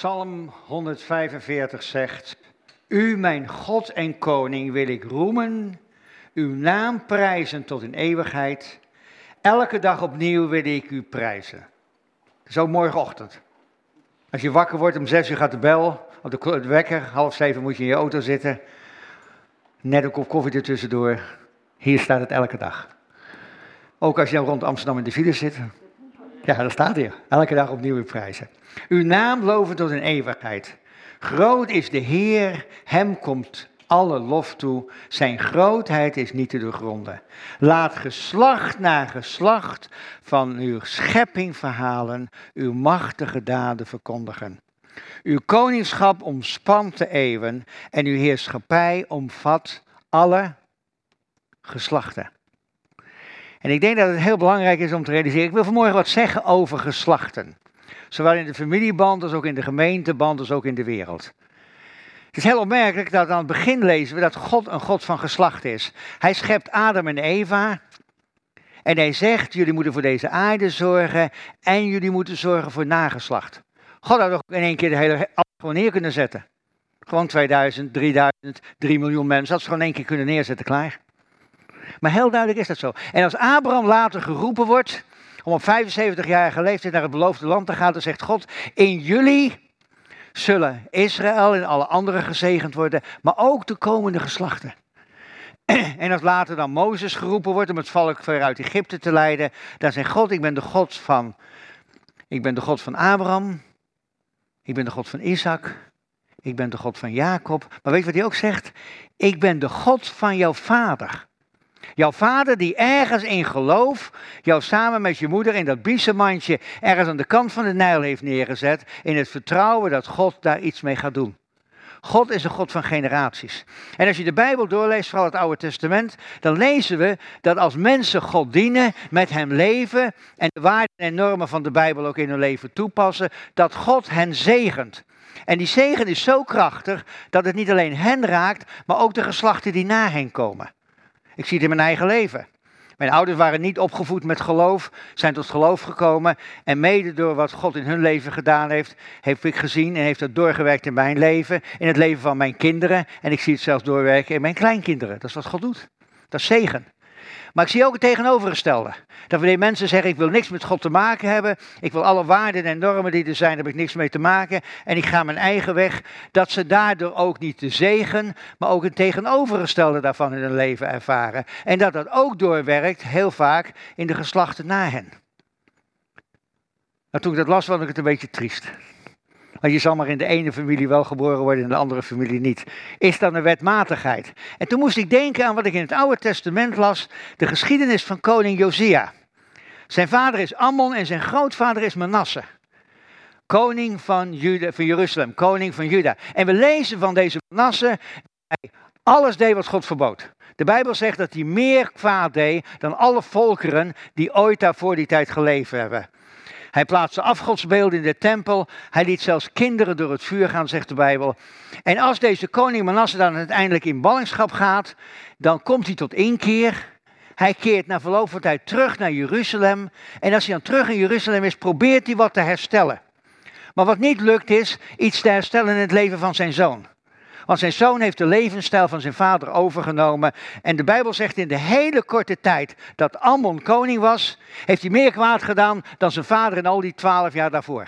Psalm 145 zegt: U, mijn God en koning, wil ik roemen, uw naam prijzen tot in eeuwigheid. Elke dag opnieuw wil ik u prijzen. Zo morgenochtend. Als je wakker wordt om 6 uur gaat de bel, op de wekker, 6:30 moet je in je auto zitten. Net een kop koffie ertussendoor. Hier staat het elke dag. Ook als je rond Amsterdam in de file zit. Ja, dat staat hier. Elke dag opnieuw uw prijzen. Uw naam loven tot in eeuwigheid. Groot is de Heer, hem komt alle lof toe. Zijn grootheid is niet te doorgronden. Laat geslacht na geslacht van uw schepping verhalen, uw machtige daden verkondigen. Uw koningschap omspant de eeuwen en uw heerschappij omvat alle geslachten. En ik denk dat het heel belangrijk is om te realiseren. Ik wil vanmorgen wat zeggen over geslachten. Zowel in de familieband als ook in de gemeenteband als ook in de wereld. Het is heel opmerkelijk dat aan het begin lezen we dat God een God van geslacht is. Hij schept Adam en Eva. En hij zegt, jullie moeten voor deze aarde zorgen en jullie moeten zorgen voor nageslacht. God had ook in één keer de hele aarde gewoon neer kunnen zetten. Gewoon 2000, 3000, 3 miljoen mensen. Had ze gewoon in één keer kunnen neerzetten, klaar. Maar heel duidelijk is dat zo. En als Abraham later geroepen wordt om op 75-jarige leeftijd naar het beloofde land te gaan, dan zegt God: in jullie zullen Israël en alle anderen gezegend worden, maar ook de komende geslachten. En als later dan Mozes geroepen wordt om het volk ver uit Egypte te leiden, dan zegt God: ik ben de God van Abraham, ik ben de God van Isaac, ik ben de God van Jacob. Maar weet je wat hij ook zegt? Ik ben de God van jouw vader. Jouw vader die ergens in geloof jou samen met je moeder in dat biezenmandje ergens aan de kant van de Nijl heeft neergezet, in het vertrouwen dat God daar iets mee gaat doen. God is een God van generaties. En als je de Bijbel doorleest, vooral het Oude Testament, dan lezen we dat als mensen God dienen, met hem leven en de waarden en normen van de Bijbel ook in hun leven toepassen, dat God hen zegent. En die zegen is zo krachtig dat het niet alleen hen raakt, maar ook de geslachten die na hen komen. Ik zie het in mijn eigen leven. Mijn ouders waren niet opgevoed met geloof, zijn tot geloof gekomen. En mede door wat God in hun leven gedaan heeft, heb ik gezien en heeft dat doorgewerkt in mijn leven. In het leven van mijn kinderen. En ik zie het zelfs doorwerken in mijn kleinkinderen. Dat is wat God doet. Dat is zegen. Maar ik zie ook het tegenovergestelde. Dat wanneer mensen zeggen, ik wil niks met God te maken hebben. Ik wil alle waarden en normen die er zijn, daar heb ik niks mee te maken. En ik ga mijn eigen weg. Dat ze daardoor ook niet de zegen, maar ook het tegenovergestelde daarvan in hun leven ervaren. En dat dat ook doorwerkt, heel vaak, in de geslachten na hen. Nou, toen ik dat las, vond ik het een beetje triest. Want je zal maar in de ene familie wel geboren worden en in de andere familie niet. Is dan een wetmatigheid? En toen moest ik denken aan wat ik in het Oude Testament las. De geschiedenis van koning Josia. Zijn vader is Ammon en zijn grootvader is Manasse. Koning van Jeruzalem, koning van Juda. En we lezen van deze Manasse dat hij alles deed wat God verbood. De Bijbel zegt dat hij meer kwaad deed dan alle volkeren die ooit daar voor die tijd geleefd hebben. Hij plaatste afgodsbeelden in de tempel. Hij liet zelfs kinderen door het vuur gaan, zegt de Bijbel. En als deze koning Manasse dan uiteindelijk in ballingschap gaat, dan komt hij tot inkeer. Hij keert na verloop van tijd terug naar Jeruzalem. En als hij dan terug in Jeruzalem is, probeert hij wat te herstellen. Maar wat niet lukt is, iets te herstellen in het leven van zijn zoon. Want zijn zoon heeft de levensstijl van zijn vader overgenomen. En de Bijbel zegt in de hele korte tijd dat Ammon koning was, heeft hij meer kwaad gedaan dan zijn vader in al die 12 jaar daarvoor.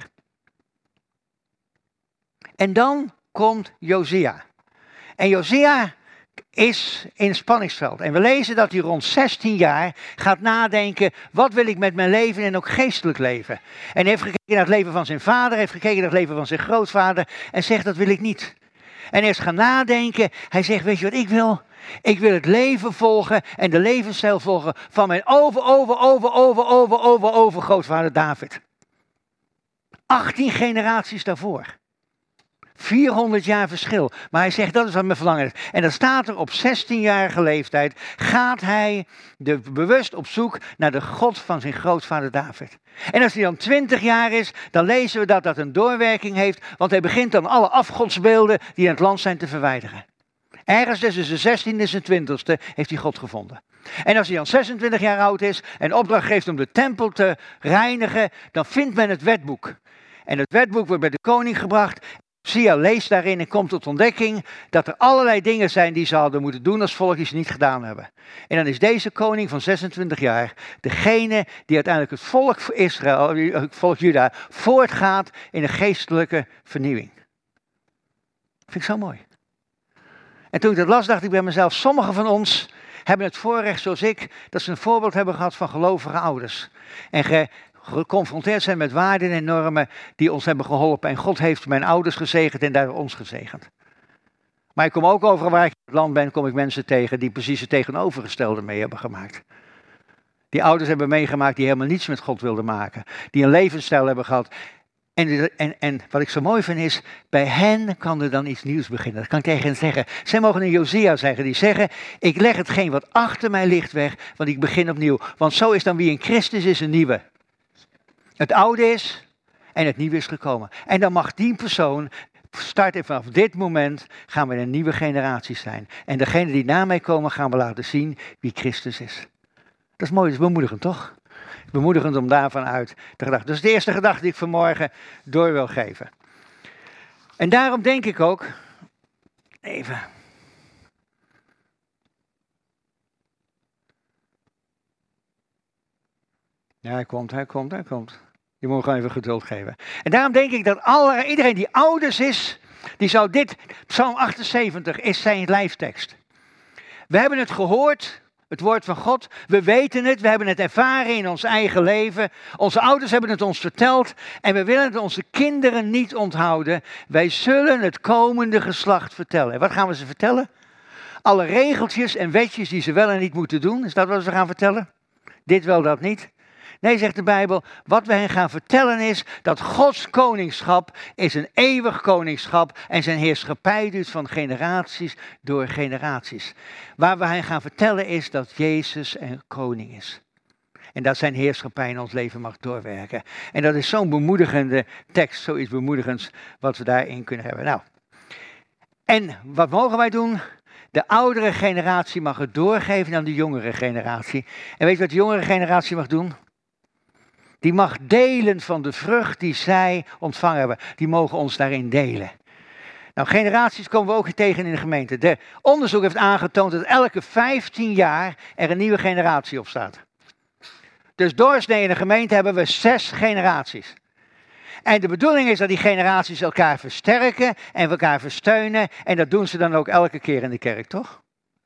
En dan komt Josia. En Josia is in het spanningsveld. En we lezen dat hij rond 16 jaar gaat nadenken, wat wil ik met mijn leven en ook geestelijk leven. En hij heeft gekeken naar het leven van zijn vader, heeft gekeken naar het leven van zijn grootvader en zegt, dat wil ik niet. En hij is gaan nadenken. Hij zegt, weet je wat ik wil? Ik wil het leven volgen en de levensstijl volgen van mijn overgrootvader David. 18 generaties daarvoor. 400 jaar verschil. Maar hij zegt, dat is wat mijn verlangen is. En dan staat er op 16-jarige leeftijd, gaat hij bewust op zoek naar de God van zijn grootvader David. En als hij dan 20 jaar is, dan lezen we dat dat een doorwerking heeft, want hij begint dan alle afgodsbeelden die in het land zijn te verwijderen. Ergens tussen zijn 16e en zijn 20e heeft hij God gevonden. En als hij dan 26 jaar oud is en opdracht geeft om de tempel te reinigen, dan vindt men het wetboek. En het wetboek wordt bij de koning gebracht. Josia leest daarin en komt tot ontdekking dat er allerlei dingen zijn die ze hadden moeten doen als volk die ze niet gedaan hebben. En dan is deze koning van 26 jaar degene die uiteindelijk het volk Israël, het volk Juda, voortgaat in een geestelijke vernieuwing. Vind ik zo mooi. En toen ik dat las, dacht ik bij mezelf, sommigen van ons hebben het voorrecht zoals ik, dat ze een voorbeeld hebben gehad van gelovige ouders. En geconfronteerd zijn met waarden en normen die ons hebben geholpen. En God heeft mijn ouders gezegend en daar ons gezegend. Maar ik kom ook overal waar ik in het land ben, kom ik mensen tegen die precies het tegenovergestelde mee hebben gemaakt. Die ouders hebben meegemaakt die helemaal niets met God wilden maken. Die een levensstijl hebben gehad. En wat ik zo mooi vind is, bij hen kan er dan iets nieuws beginnen. Dat kan ik tegen hen zeggen. Zij mogen een Josia zeggen, die zeggen, ik leg hetgeen wat achter mij ligt weg, want ik begin opnieuw. Want zo is dan wie in Christus is een nieuwe. Het oude is en het nieuwe is gekomen. En dan mag die persoon starten vanaf dit moment gaan we een nieuwe generatie zijn. En degene die na mij komen gaan we laten zien wie Christus is. Dat is mooi, dat is bemoedigend toch? Bemoedigend om daarvan uit te gedachten. Dus de eerste gedachte die ik vanmorgen door wil geven. En daarom denk ik ook, even. Ja, hij komt. Je moet gewoon even geduld geven. En daarom denk ik dat iedereen die ouders is, die zou dit, Psalm 78 is zijn lijftekst. We hebben het gehoord, het woord van God. We weten het, we hebben het ervaren in ons eigen leven. Onze ouders hebben het ons verteld en we willen het onze kinderen niet onthouden. Wij zullen het komende geslacht vertellen. En wat gaan we ze vertellen? Alle regeltjes en wetjes die ze wel en niet moeten doen. Is dat wat we gaan vertellen? Dit wel, dat niet. Nee, zegt de Bijbel, wat we hen gaan vertellen is dat Gods koningschap is een eeuwig koningschap en zijn heerschappij duurt van generaties door generaties. Waar we hen gaan vertellen is dat Jezus een koning is. En dat zijn heerschappij in ons leven mag doorwerken. En dat is zo'n bemoedigende tekst, zoiets bemoedigends wat we daarin kunnen hebben. Nou, en wat mogen wij doen? De oudere generatie mag het doorgeven aan de jongere generatie. En weet je wat de jongere generatie mag doen? Die mag delen van de vrucht die zij ontvangen hebben. Die mogen ons daarin delen. Nou, generaties komen we ook tegen in de gemeente. De onderzoek heeft aangetoond dat elke 15 jaar er een nieuwe generatie opstaat. Dus doorsnee in de gemeente hebben we 6 generaties. En de bedoeling is dat die generaties elkaar versterken en elkaar versteunen. En dat doen ze dan ook elke keer in de kerk, toch?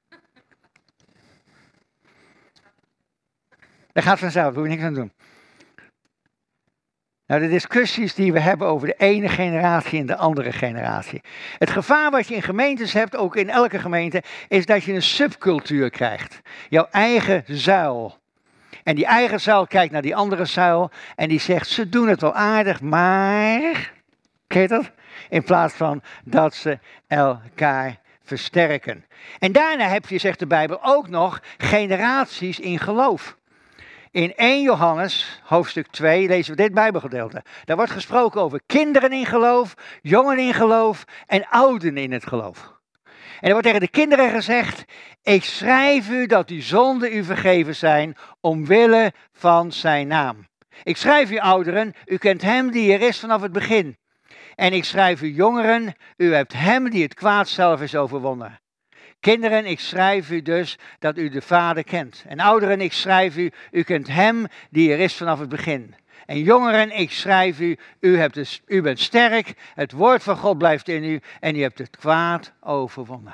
Dat gaat vanzelf, daar hoef je niks aan te doen. Nou, de discussies die we hebben over de ene generatie en de andere generatie. Het gevaar wat je in gemeentes hebt, ook in elke gemeente, is dat je een subcultuur krijgt. Jouw eigen zuil. En die eigen zuil kijkt naar die andere zuil en die zegt, ze doen het wel aardig, maar... Ken je dat? In plaats van dat ze elkaar versterken. En daarna heb je, zegt de Bijbel, ook nog generaties in geloof. In 1 Johannes, hoofdstuk 2, lezen we dit Bijbelgedeelte. Daar wordt gesproken over kinderen in geloof, jongen in geloof en ouden in het geloof. En er wordt tegen de kinderen gezegd, ik schrijf u dat uw zonden u vergeven zijn, omwille van zijn naam. Ik schrijf u ouderen, u kent hem die er is vanaf het begin. En ik schrijf u jongeren, u hebt hem die het kwaad zelf is overwonnen. Kinderen, ik schrijf u dus dat u de Vader kent. En ouderen, ik schrijf u, u kent hem die er is vanaf het begin. En jongeren, ik schrijf u, u bent sterk, het woord van God blijft in u en u hebt het kwaad overwonnen.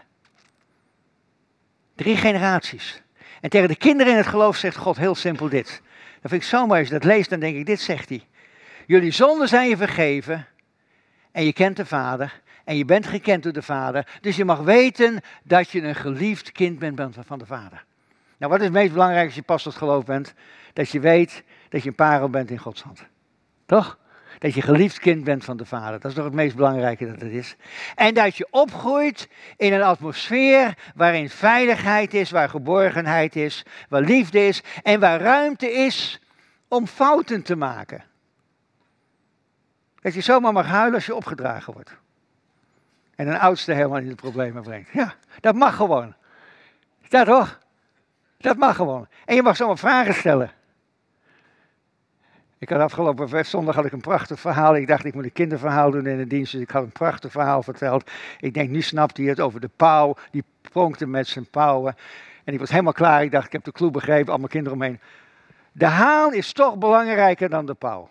3 generaties. En tegen de kinderen in het geloof zegt God heel simpel dit. Dat vind ik zo mooi, als je dat leest, dan denk ik, dit zegt hij. Jullie zonden zijn je vergeven en je kent de Vader. En je bent gekend door de Vader. Dus je mag weten dat je een geliefd kind bent van de Vader. Nou, wat is het meest belangrijk als je pas tot geloof bent? Dat je weet dat je een parel bent in Gods hand. Toch? Dat je geliefd kind bent van de Vader. Dat is toch het meest belangrijke dat het is. En dat je opgroeit in een atmosfeer waarin veiligheid is, waar geborgenheid is, waar liefde is en waar ruimte is om fouten te maken. Dat je zomaar mag huilen als je opgedragen wordt. En een oudste helemaal in de problemen brengt. Ja, dat mag gewoon. Ja toch? Dat mag gewoon. En je mag zomaar vragen stellen. Ik had afgelopen zondag had ik een prachtig verhaal. Ik dacht, ik moet een kinderverhaal doen in de dienst. Dus ik had een prachtig verhaal verteld. Ik denk, nu snapt hij het over de pauw. Die pronkte met zijn pauwen. En ik was helemaal klaar. Ik dacht, ik heb de clue begrepen. Allemaal kinderen omheen. De haan is toch belangrijker dan de pauw.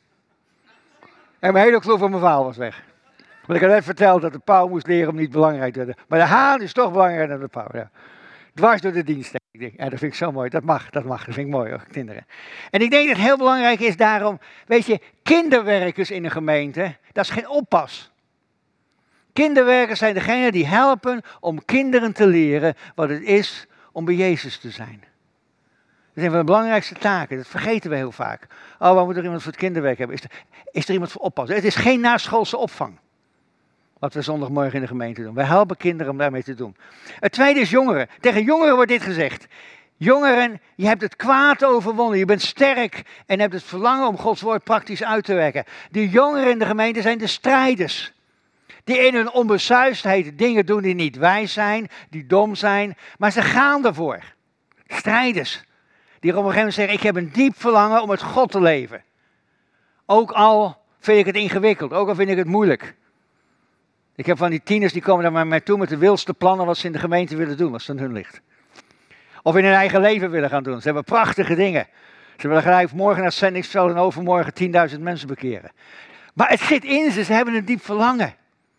En mijn hele clue van mijn verhaal was weg. Want ik had net verteld dat de pauw moest leren om niet belangrijk te worden. Maar de haan is toch belangrijker dan de pauw. Ja. Dwars door de dienst. Ik denk, ja, dat vind ik zo mooi. Dat mag. Dat vind ik mooi hoor, kinderen. En ik denk dat het heel belangrijk is daarom, weet je, kinderwerkers in een gemeente, dat is geen oppas. Kinderwerkers zijn degenen die helpen om kinderen te leren wat het is om bij Jezus te zijn. Dat is een van de belangrijkste taken, dat vergeten we heel vaak. Oh, waar moet er iemand voor het kinderwerk hebben? Is er iemand voor oppassen? Het is geen naschoolse opvang. Wat we zondagmorgen in de gemeente doen. We helpen kinderen om daarmee te doen. Het tweede is jongeren. Tegen jongeren wordt dit gezegd. Jongeren, je hebt het kwaad overwonnen. Je bent sterk en hebt het verlangen om Gods woord praktisch uit te werken. De jongeren in de gemeente zijn de strijders. Die in hun onbesuisdheid dingen doen die niet wijs zijn, die dom zijn. Maar ze gaan ervoor. Strijders. Die op een gegeven moment zeggen, ik heb een diep verlangen om met God te leven. Ook al vind ik het ingewikkeld, ook al vind ik het moeilijk. Ik heb van die tieners die komen naar mij toe met de wildste plannen wat ze in de gemeente willen doen, als het aan hun ligt. Of in hun eigen leven willen gaan doen. Ze hebben prachtige dingen. Ze willen gelijk morgen naar het zendingsveld en overmorgen 10.000 mensen bekeren. Maar het zit in ze hebben een diep verlangen.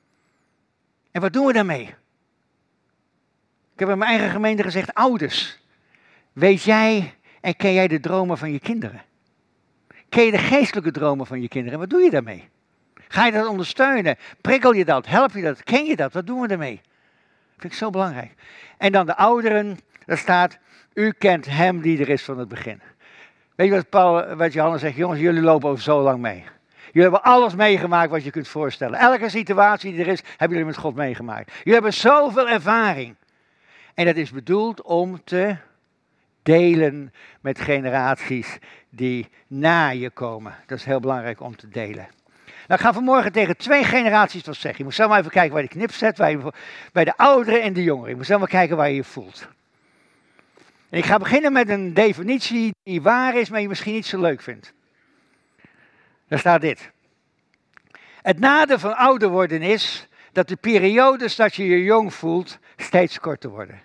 En wat doen we daarmee? Ik heb in mijn eigen gemeente gezegd, ouders, weet jij en ken jij de dromen van je kinderen? Ken je de geestelijke dromen van je kinderen? En wat doe je daarmee? Ga je dat ondersteunen? Prikkel je dat? Help je dat? Ken je dat? Wat doen we ermee? Dat vind ik zo belangrijk. En dan de ouderen, daar staat, u kent hem die er is van het begin. Weet je wat Johannes zegt? Jongens, jullie lopen over zo lang mee. Jullie hebben alles meegemaakt wat je kunt voorstellen. Elke situatie die er is, hebben jullie met God meegemaakt. Jullie hebben zoveel ervaring. En dat is bedoeld om te delen met generaties die na je komen. Dat is heel belangrijk om te delen. Nou, ik ga vanmorgen tegen 2 generaties wat zeggen. Je moet zelf maar even kijken waar je de knip zet. Bij de ouderen en de jongeren. Je moet zelf maar kijken waar je je voelt. En ik ga beginnen met een definitie die waar is, maar je misschien niet zo leuk vindt. Daar staat dit. Het nadeel van ouder worden is dat de periodes dat je je jong voelt steeds korter worden.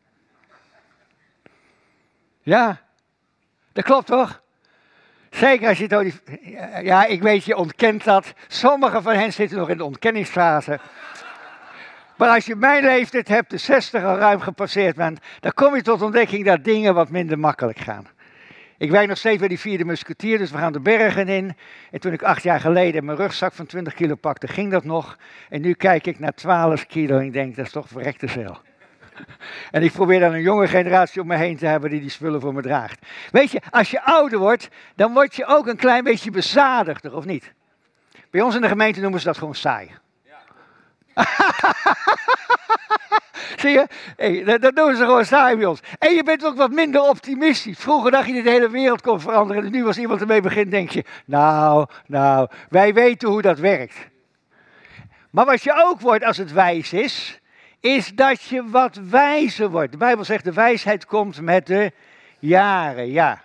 Ja, dat klopt toch? Zeker als je het over ja, ik weet, je ontkent dat. Sommigen van hen zitten nog in de ontkenningsfase. Maar als je mijn leeftijd hebt, de 60 al ruim gepasseerd bent, dan kom je tot ontdekking dat dingen wat minder makkelijk gaan. Ik werk nog steeds bij die 4e musketier, dus we gaan de bergen in. En toen ik 8 jaar geleden mijn rugzak van 20 kilo pakte, ging dat nog. En nu kijk ik naar 12 kilo en ik denk, dat is toch verrekte zeil. En ik probeer dan een jonge generatie om me heen te hebben die spullen voor me draagt. Weet je, als je ouder wordt, dan word je ook een klein beetje bezadigder, of niet? Bij ons in de gemeente noemen ze dat gewoon saai. Ja. Zie je? Hey, dat doen ze gewoon saai bij ons. En je bent ook wat minder optimistisch. Vroeger dacht je dat de hele wereld kon veranderen. En nu als iemand ermee begint, denk je, nou, wij weten hoe dat werkt. Maar wat je ook wordt als het wijs is dat je wat wijzer wordt. De Bijbel zegt, de wijsheid komt met de jaren, ja.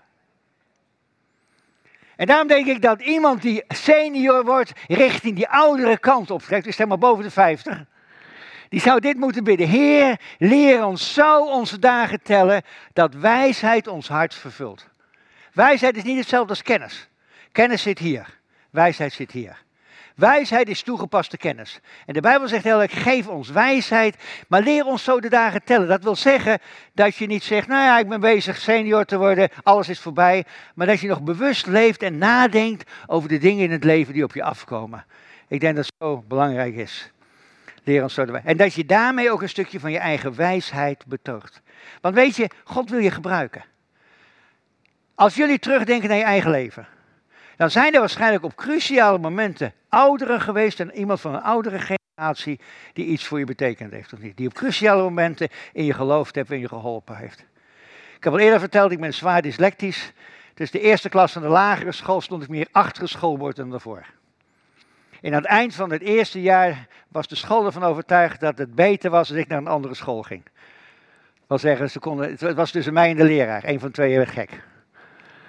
En daarom denk ik dat iemand die senior wordt, richting die oudere kant optrekt, dus zeg maar boven de 50, die zou dit moeten bidden. Heer, leer ons zo onze dagen tellen, dat wijsheid ons hart vervult. Wijsheid is niet hetzelfde als kennis. Kennis zit hier, wijsheid zit hier. Wijsheid is toegepaste kennis. En de Bijbel zegt heel erg, geef ons wijsheid, maar leer ons zo de dagen tellen. Dat wil zeggen dat je niet zegt, nou ja, ik ben bezig senior te worden, alles is voorbij. Maar dat je nog bewust leeft en nadenkt over de dingen in het leven die op je afkomen. Ik denk dat het zo belangrijk is. Leer ons zo de wijsheid. En dat je daarmee ook een stukje van je eigen wijsheid betoogt. Want weet je, God wil je gebruiken. Als jullie terugdenken naar je eigen leven, dan zijn er waarschijnlijk op cruciale momenten ouderen geweest en iemand van een oudere generatie die iets voor je betekend heeft of niet. Die op cruciale momenten in je geloofd heeft en je geholpen heeft. Ik heb al eerder verteld, ik ben zwaar dyslectisch. Dus de eerste klas van de lagere school stond ik meer achter het schoolbord dan daarvoor. En aan het eind van het eerste jaar was de school ervan overtuigd dat het beter was als ik naar een andere school ging. Dat wil zeggen, het was tussen mij en de leraar, een van 2 werd gek.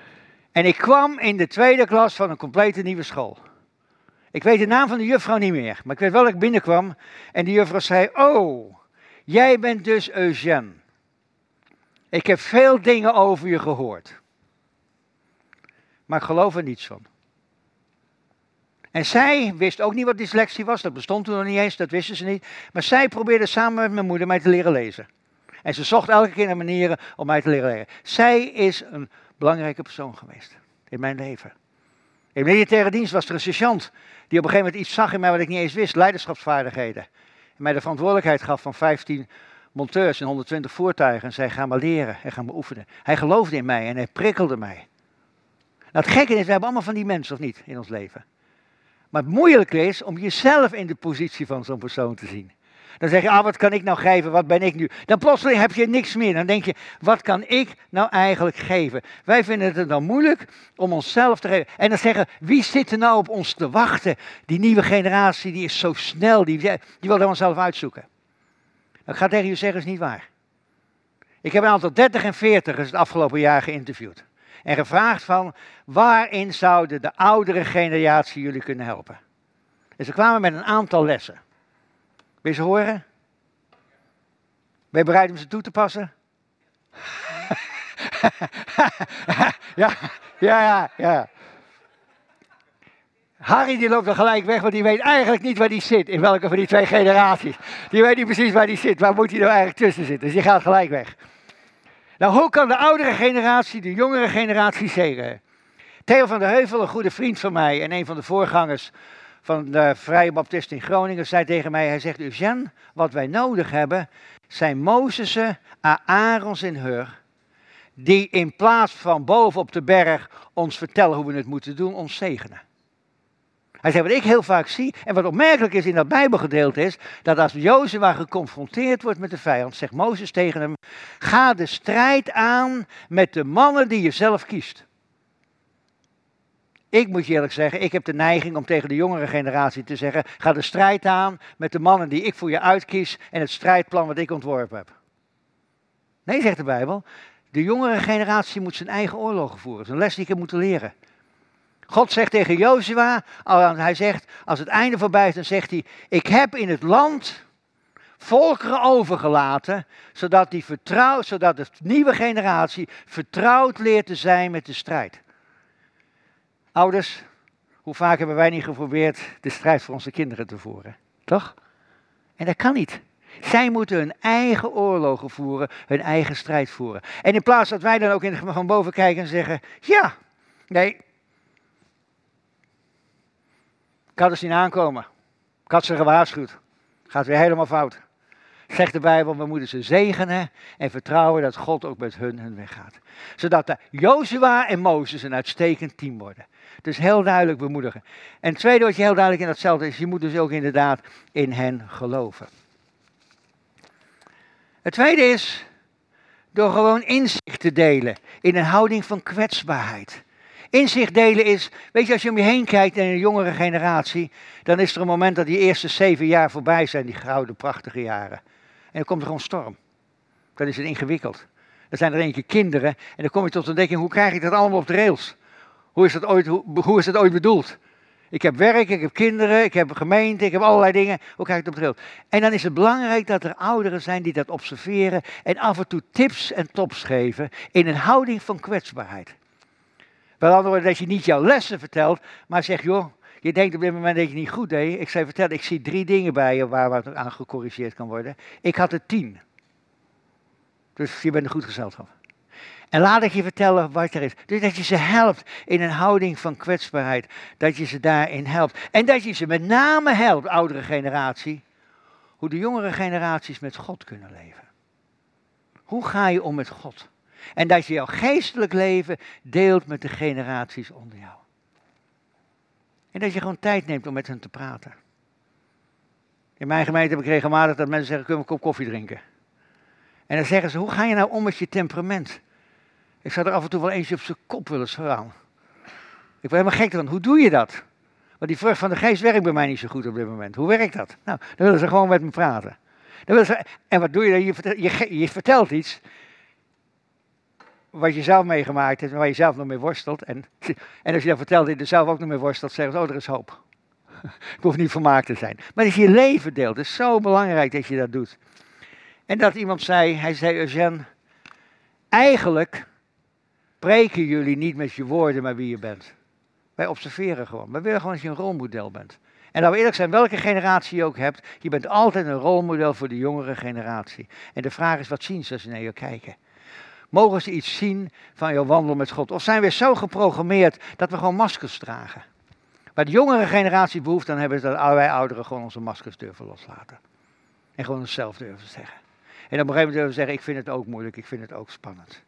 En ik kwam in de tweede klas van een complete nieuwe school. Ik weet de naam van de juffrouw niet meer, maar ik weet wel dat ik binnenkwam. En die juffrouw zei, oh, jij bent dus Eugène. Ik heb veel dingen over je gehoord. Maar ik geloof er niets van. En zij wist ook niet wat dyslexie was, dat bestond toen nog niet eens, dat wisten ze niet. Maar zij probeerde samen met mijn moeder mij te leren lezen. En ze zocht elke keer naar manieren om mij te leren lezen. Zij is een belangrijke persoon geweest in mijn leven. In de militaire dienst was er een sergeant die op een gegeven moment iets zag in mij wat ik niet eens wist, leiderschapsvaardigheden. En mij de verantwoordelijkheid gaf van 15 monteurs en 120 voertuigen en zei, ga maar leren en ga maar oefenen. Hij geloofde in mij en hij prikkelde mij. Nou, het gekke is, we hebben allemaal van die mensen, of niet, in ons leven. Maar het moeilijke is om jezelf in de positie van zo'n persoon te zien. Dan zeg je, wat kan ik nou geven, wat ben ik nu? Dan plotseling heb je niks meer. Dan denk je, wat kan ik nou eigenlijk geven? Wij vinden het dan moeilijk om onszelf te geven. En dan zeggen, wie zit er nou op ons te wachten? Die nieuwe generatie, die is zo snel, die wil dat zelf uitzoeken. Ik ga tegen je zeggen, is niet waar. Ik heb een aantal 30 en 40ers het afgelopen jaar geïnterviewd. En gevraagd van, waarin zouden de oudere generatie jullie kunnen helpen? En ze kwamen met een aantal lessen. Wil je ze horen? Ben je bereid om ze toe te passen? Ja. Harry die loopt er gelijk weg, want die weet eigenlijk niet waar die zit. In welke van die twee generaties. Die weet niet precies waar die zit. Waar moet hij nou eigenlijk tussen zitten? Dus die gaat gelijk weg. Nou, hoe kan de oudere generatie de jongere generatie zegenen? Theo van der Heuvel, een goede vriend van mij en een van de voorgangers van de Vrije Baptisten in Groningen, zei tegen mij, hij zegt, Eugène, wat wij nodig hebben, zijn Mozessen, Aarons en Hur, die in plaats van boven op de berg ons vertellen hoe we het moeten doen, ons zegenen. Hij zei, wat ik heel vaak zie, en wat opmerkelijk is in dat Bijbelgedeelte is, dat als Jozua geconfronteerd wordt met de vijand, zegt Mozes tegen hem, ga de strijd aan met de mannen die je zelf kiest. Ik moet je eerlijk zeggen, ik heb de neiging om tegen de jongere generatie te zeggen, ga de strijd aan met de mannen die ik voor je uitkies en het strijdplan wat ik ontworpen heb. Nee, zegt de Bijbel, de jongere generatie moet zijn eigen oorlogen voeren. Dat is een les die ik heb moeten leren. God zegt tegen Jozua, hij zegt, als het einde voorbij is, dan zegt hij, ik heb in het land volkeren overgelaten, zodat de nieuwe generatie vertrouwd leert te zijn met de strijd. Ouders, hoe vaak hebben wij niet geprobeerd de strijd voor onze kinderen te voeren? Toch? En dat kan niet. Zij moeten hun eigen oorlogen voeren, hun eigen strijd voeren. En in plaats dat wij dan ook van boven kijken en zeggen, ja, nee, ik had het zien aankomen. Ik had ze gewaarschuwd. Gaat weer helemaal fout. Zegt de Bijbel, we moeten ze zegenen en vertrouwen dat God ook met hun weg gaat. Zodat de Jozua en Mozes een uitstekend team worden. Dus heel duidelijk bemoedigen. En het tweede wat je heel duidelijk in datzelfde is, je moet dus ook inderdaad in hen geloven. Het tweede is, door gewoon inzicht te delen in een houding van kwetsbaarheid. Inzicht delen is, weet je, als je om je heen kijkt in een jongere generatie, dan is er een moment dat die eerste 7 jaar voorbij zijn, die gouden, prachtige jaren. En dan komt er gewoon storm. Dan is het ingewikkeld. Dan zijn er eentje kinderen en dan kom je tot de ontdekking, hoe krijg ik dat allemaal op de rails? Hoe is dat ooit bedoeld? Ik heb werk, ik heb kinderen, ik heb een gemeente, ik heb allerlei dingen. Hoe krijg ik het op de rails? En dan is het belangrijk dat er ouderen zijn die dat observeren en af en toe tips en tops geven in een houding van kwetsbaarheid. Met andere woorden, dat je niet jouw lessen vertelt, maar zegt, joh, je denkt op dit moment dat je niet goed deed. Ik zei, vertel, ik zie 3 dingen bij je waar wat aan gecorrigeerd kan worden. Ik had er 10. Dus je bent een goed gezelschap. En laat ik je vertellen wat er is. Dus dat je ze helpt in een houding van kwetsbaarheid. Dat je ze daarin helpt. En dat je ze met name helpt, oudere generatie, hoe de jongere generaties met God kunnen leven. Hoe ga je om met God? En dat je jouw geestelijk leven deelt met de generaties onder jou. En dat je gewoon tijd neemt om met hen te praten. In mijn gemeente heb ik regelmatig dat mensen zeggen, kunnen we een kop koffie drinken? En dan zeggen ze, hoe ga je nou om met je temperament? Ik zou er af en toe wel eentje op zijn kop willen slaan. Ik ben helemaal gek van, hoe doe je dat? Want die vrucht van de geest werkt bij mij niet zo goed op dit moment. Hoe werkt dat? Nou, dan willen ze gewoon met me praten. En wat doe je dan? Je vertelt iets. wat je zelf meegemaakt hebt en waar je zelf nog mee worstelt. En als je dat vertelt dat je er zelf ook nog mee worstelt, zeggen ze, oh, er is hoop. Ik hoef niet vermaakt te zijn. Maar als je je leven deelt, het is zo belangrijk dat je dat doet. En dat iemand zei, hij zei, Eugène, eigenlijk preken jullie niet met je woorden, maar wie je bent. Wij observeren gewoon. We willen gewoon dat je een rolmodel bent. En laten we eerlijk zijn, welke generatie je ook hebt, je bent altijd een rolmodel voor de jongere generatie. En de vraag is, wat zien ze als ze naar je kijken? Mogen ze iets zien van jouw wandel met God? Of zijn we zo geprogrammeerd dat we gewoon maskers dragen? Waar de jongere generatie behoefte aan hebben, is dat wij ouderen gewoon onze maskers durven loslaten. En gewoon onszelf durven zeggen. En op een gegeven moment durven zeggen, ik vind het ook moeilijk, ik vind het ook spannend.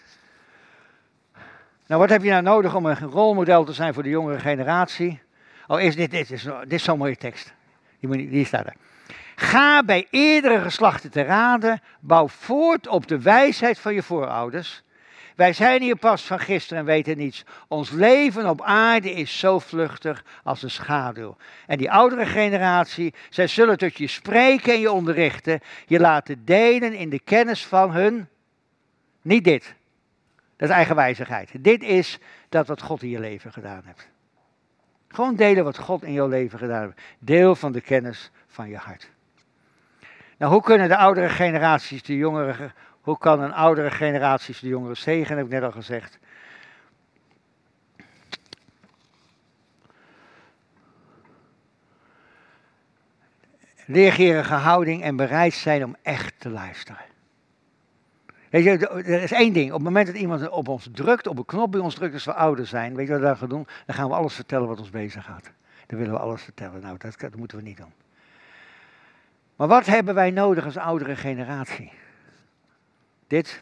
Nou, wat heb je nou nodig om een rolmodel te zijn voor de jongere generatie? Oh, dit is zo'n mooie tekst. Die staat er. Ga bij eerdere geslachten te raden, bouw voort op de wijsheid van je voorouders. Wij zijn hier pas van gisteren en weten niets. Ons leven op aarde is zo vluchtig als een schaduw. En die oudere generatie, zij zullen tot je spreken en je onderrichten, je laten delen in de kennis van hun, niet dit. Dat is eigenwijzigheid. Dit is dat wat God in je leven gedaan heeft. Gewoon delen wat God in jouw leven gedaan heeft. Deel van de kennis van je hart. Nou, hoe kunnen de oudere generaties de jongeren, hoe kan een oudere generaties de jongeren zegenen, heb ik net al gezegd. Leergierige houding en bereid zijn om echt te luisteren. Weet je, er is één ding. Op het moment dat iemand op ons drukt, op een knop bij ons drukt als we ouder zijn, weet je wat we dan gaan doen? Dan gaan we alles vertellen wat ons bezighoudt. Dan willen we alles vertellen. Nou, dat moeten we niet doen. Maar wat hebben wij nodig als oudere generatie? Dit.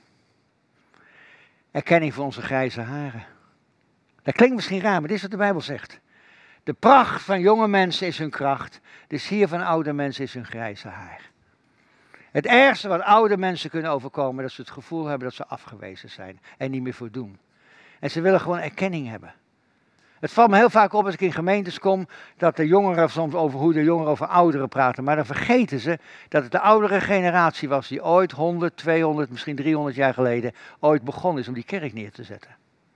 Erkenning voor onze grijze haren. Dat klinkt misschien raar, maar dit is wat de Bijbel zegt. De pracht van jonge mensen is hun kracht. De sier van oude mensen is hun grijze haar. Het ergste wat oude mensen kunnen overkomen, dat ze het gevoel hebben dat ze afgewezen zijn en niet meer voldoen. En ze willen gewoon erkenning hebben. Het valt me heel vaak op als ik in gemeentes kom, dat de jongeren soms over hoe de jongeren over ouderen praten. Maar dan vergeten ze dat het de oudere generatie was die ooit 100, 200, misschien 300 jaar geleden ooit begonnen is om die kerk neer te zetten.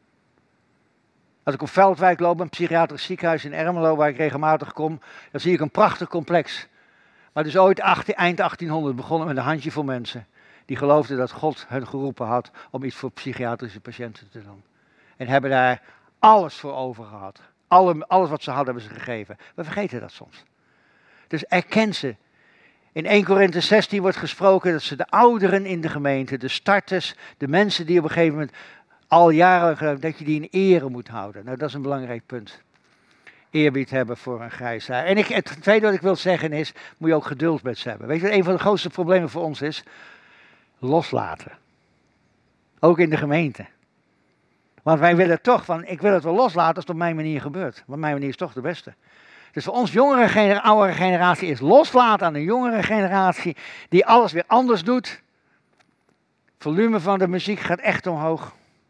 Als ik op Veldwijk loop, een psychiatrisch ziekenhuis in Ermelo, waar ik regelmatig kom, dan zie ik een prachtig complex. Maar het is ooit eind 1800 begonnen met een handjevol mensen die geloofden dat God hen geroepen had om iets voor psychiatrische patiënten te doen. En hebben daar alles voor over gehad. Alles wat ze hadden hebben ze gegeven. We vergeten dat soms. Dus erken ze. In 1 Korinthe 16 wordt gesproken dat ze de ouderen in de gemeente, de starters, de mensen die op een gegeven moment al jaren geloven, dat je die in ere moet houden. Nou, dat is een belangrijk punt. Eerbied hebben voor een grijs haar. En het tweede wat ik wil zeggen is, moet je ook geduld met ze hebben. Weet je wat een van de grootste problemen voor ons is? Loslaten. Ook in de gemeente. Want wij willen toch van, ik wil het wel loslaten als het op mijn manier gebeurt. Want mijn manier is toch de beste. Dus voor ons oudere generatie is loslaten aan de jongere generatie die alles weer anders doet. Het volume van de muziek gaat echt omhoog.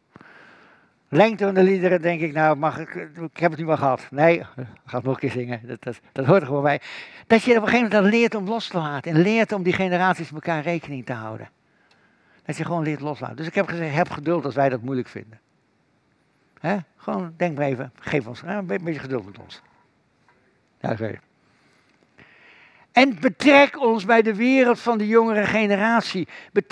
Lengte van de liederen denk ik, nou ik heb het nu wel gehad. Nee, gaat nog een keer zingen, dat hoort er gewoon bij. Dat je op een gegeven moment dan leert om los te laten. En leert om die generaties met elkaar rekening te houden. Dat je gewoon leert loslaten. Dus ik heb gezegd, heb geduld als wij dat moeilijk vinden. Gewoon denk maar even, geef ons een beetje geduld met ons. Ja, oké. En betrek ons bij de wereld van de jongere generatie.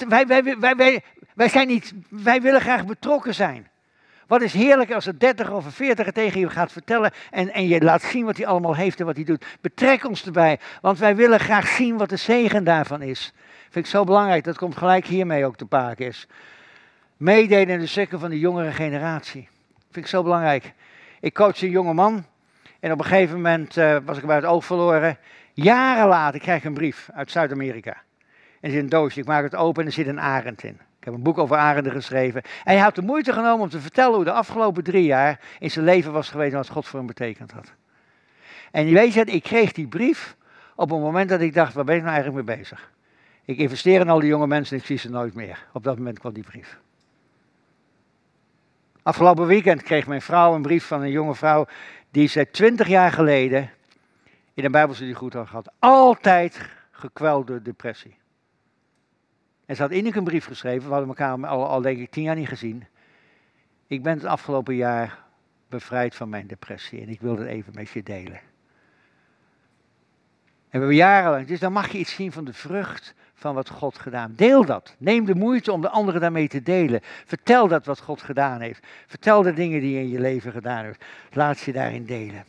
Wij willen graag betrokken zijn. Wat is heerlijk als een 30 of een 40er tegen je gaat vertellen en je laat zien wat hij allemaal heeft en wat hij doet. Betrek ons erbij, want wij willen graag zien wat de zegen daarvan is. Vind ik zo belangrijk, dat komt gelijk hiermee ook te pakken is. Meedelen in de stukken van de jongere generatie. Vind ik zo belangrijk. Ik coach een jonge man en op een gegeven moment was ik hem uit het oog verloren. Jaren later krijg ik een brief uit Zuid-Amerika. En er zit een doosje, ik maak het open en er zit een arend in. Ik heb een boek over arenden geschreven. En hij had de moeite genomen om te vertellen hoe de afgelopen 3 jaar in zijn leven was geweest en wat God voor hem betekend had. En je weet je, ik kreeg die brief op een moment dat ik dacht, waar ben ik nou eigenlijk mee bezig? Ik investeer in al die jonge mensen en ik zie ze nooit meer. Op dat moment kwam die brief. Afgelopen weekend kreeg mijn vrouw een brief van een jonge vrouw die zij 20 jaar geleden in een bijbelstudie goed had gehad. Altijd gekweld door depressie. En ze had Ineke een brief geschreven, we hadden elkaar al denk ik 10 jaar niet gezien. Ik ben het afgelopen jaar bevrijd van mijn depressie en ik wil het even met je delen. En we hebben jarenlang, dus dan mag je iets zien van de vrucht van wat God gedaan heeft. Deel dat. Neem de moeite om de anderen daarmee te delen. Vertel dat wat God gedaan heeft. Vertel de dingen die hij in je leven gedaan heeft. Laat je daarin delen.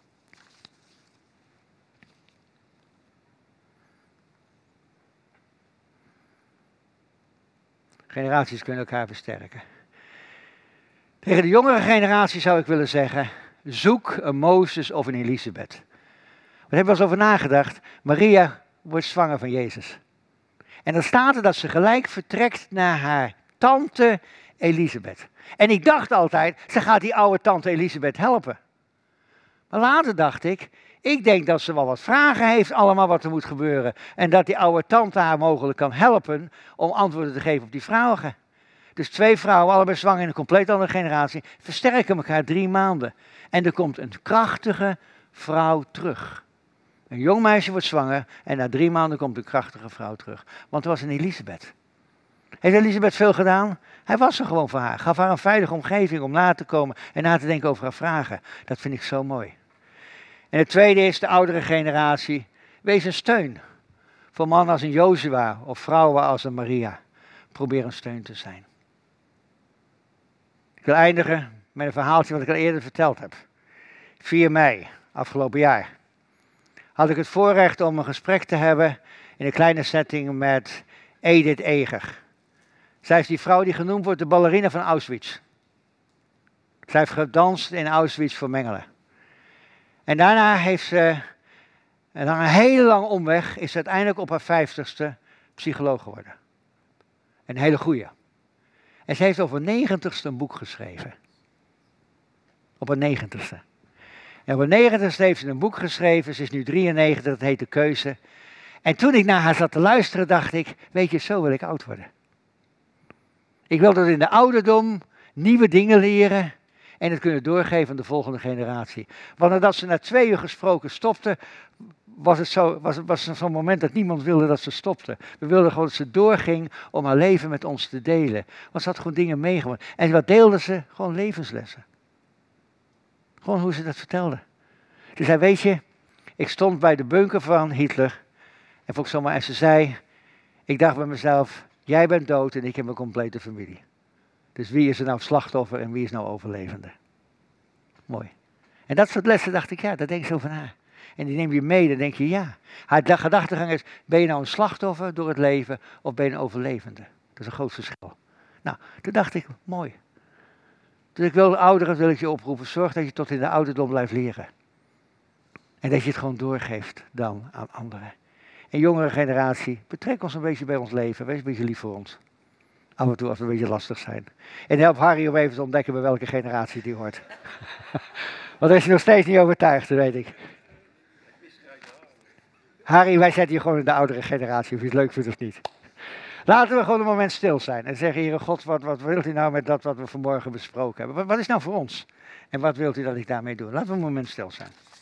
Generaties kunnen elkaar versterken. Tegen de jongere generatie zou ik willen zeggen, zoek een Mozes of een Elisabeth. We hebben wel eens over nagedacht. Maria wordt zwanger van Jezus. En dan staat er dat ze gelijk vertrekt naar haar tante Elisabeth. En ik dacht altijd, ze gaat die oude tante Elisabeth helpen. Maar later dacht ik denk dat ze wel wat vragen heeft, allemaal wat er moet gebeuren. En dat die oude tante haar mogelijk kan helpen om antwoorden te geven op die vragen. Dus 2 vrouwen, allebei zwanger in een compleet andere generatie, versterken elkaar 3 maanden. En er komt een krachtige vrouw terug. Een jong meisje wordt zwanger en na 3 maanden komt een krachtige vrouw terug. Want er was een Elisabeth. Heeft Elisabeth veel gedaan? Hij was er gewoon voor haar. Gaf haar een veilige omgeving om na te komen en na te denken over haar vragen. Dat vind ik zo mooi. En het tweede is de oudere generatie. Wees een steun. Voor mannen als een Jozua of vrouwen als een Maria. Probeer een steun te zijn. Ik wil eindigen met een verhaaltje wat ik al eerder verteld heb. 4 mei, afgelopen jaar, had ik het voorrecht om een gesprek te hebben in een kleine setting met Edith Eger. Zij is die vrouw die genoemd wordt de ballerina van Auschwitz. Zij heeft gedanst in Auschwitz voor Mengele. En daarna heeft ze, en na een hele lange omweg, is ze uiteindelijk op haar 50ste psycholoog geworden. Een hele goeie. En ze heeft op haar 90ste een boek geschreven. Op haar 90ste. En op haar 90ste heeft ze een boek geschreven. Ze is nu 93, dat heet De Keuze. En toen ik naar haar zat te luisteren, dacht ik, weet je, zo wil ik oud worden. Ik wil dat in de ouderdom nieuwe dingen leren en het kunnen doorgeven aan de volgende generatie. Want nadat ze na 2 uur gesproken stopte, was het zo'n moment dat niemand wilde dat ze stopte. We wilden gewoon dat ze doorging om haar leven met ons te delen. Want ze had gewoon dingen meegemaakt. En wat deelde ze? Gewoon levenslessen. Gewoon hoe ze dat vertelde. Ze zei, weet je, ik stond bij de bunker van Hitler. En ze zei, ik dacht bij mezelf, jij bent dood en ik heb een complete familie. Dus wie is er nou slachtoffer en wie is nou overlevende? Mooi. En dat soort lessen dacht ik, ja, daar denk ik zo van na. En die neem je mee, dan denk je, ja. Haar gedachtegang is, ben je nou een slachtoffer door het leven of ben je een overlevende? Dat is een groot verschil. Nou, toen dacht ik, mooi. Dus ik wil de ouderen, wil ik je oproepen, zorg dat je tot in de ouderdom blijft leren. En dat je het gewoon doorgeeft dan aan anderen. En jongere generatie, betrek ons een beetje bij ons leven, wees een beetje lief voor ons. Af en toe als we een beetje lastig zijn. En help Harry om even te ontdekken bij welke generatie die hoort. Want daar is hij nog steeds niet overtuigd, dat weet ik. Harry, wij zetten je gewoon in de oudere generatie, of je het leuk vindt of niet. Laten we gewoon een moment stil zijn en zeggen, Heere God, wat wilt u nou met dat wat we vanmorgen besproken hebben? Wat is nou voor ons? En wat wilt u dat ik daarmee doe? Laten we een moment stil zijn.